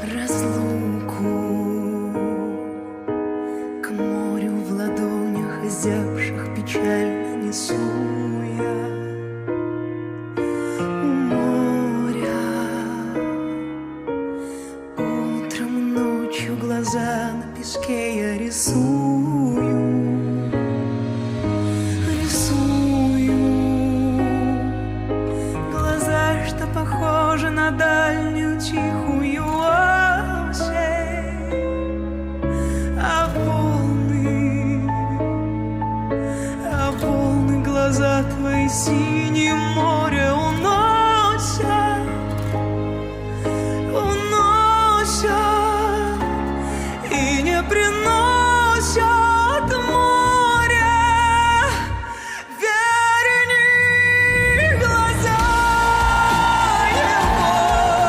разлуку, к морю в ладонях озябших печально несу я. У моря утром, ночью глаза на песке я рисую. Глаза, что похожи на дальнюю тихую осень, а волны глаза твои синее море уносят, и не приносят море. Верни глаза его,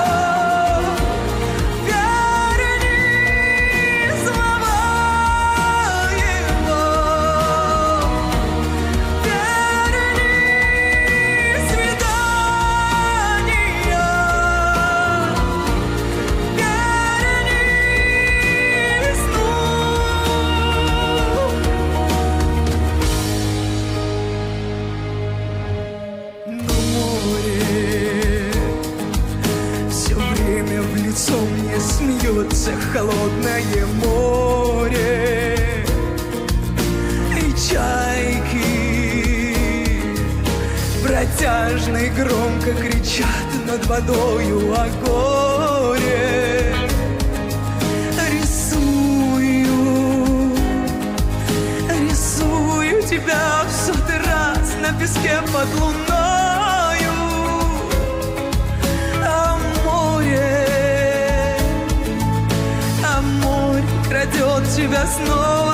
верни слова его, верни свидания, верни сну. Но море все время в лицо мне смеется, холодное море, и чайки протяжно и громко кричат над водою о горе. Рисую тебя в сотый раз на песке под луною, а море крадет тебя снова